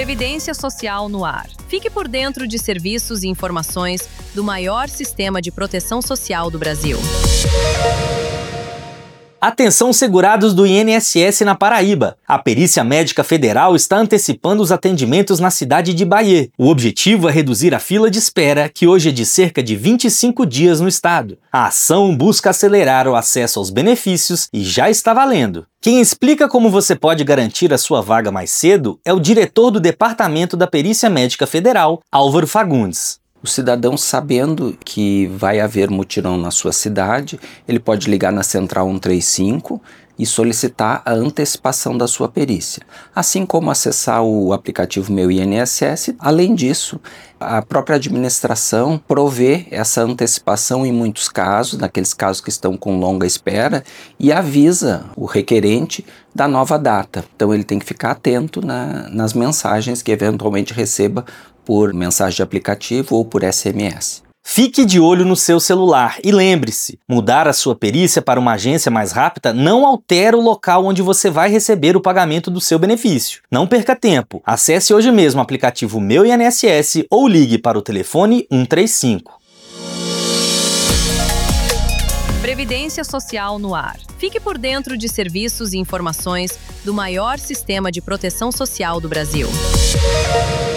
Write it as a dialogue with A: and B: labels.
A: Previdência Social no ar. Fique por dentro de serviços e informações do maior sistema de proteção social do Brasil.
B: Atenção segurados do INSS na Paraíba. A Perícia Médica Federal está antecipando os atendimentos na cidade de Bahia. O objetivo é reduzir a fila de espera, que hoje é de cerca de 25 dias no estado. A ação busca acelerar o acesso aos benefícios e já está valendo. Quem explica como você pode garantir a sua vaga mais cedo é o diretor do Departamento da Perícia Médica Federal, Álvaro Fagundes.
C: O cidadão, sabendo que vai haver mutirão na sua cidade, ele pode ligar na Central 135 e solicitar a antecipação da sua perícia. Assim como acessar o aplicativo Meu INSS. Além disso, a própria administração provê essa antecipação em muitos casos, naqueles casos que estão com longa espera, e avisa o requerente da nova data. Então ele tem que ficar atento nas mensagens que eventualmente receba por mensagem de aplicativo ou por SMS.
B: Fique de olho no seu celular e lembre-se, mudar a sua perícia para uma agência mais rápida não altera o local onde você vai receber o pagamento do seu benefício. Não perca tempo, acesse hoje mesmo o aplicativo Meu INSS ou ligue para o telefone 135.
A: Previdência Social no ar. Fique por dentro de serviços e informações do maior sistema de proteção social do Brasil.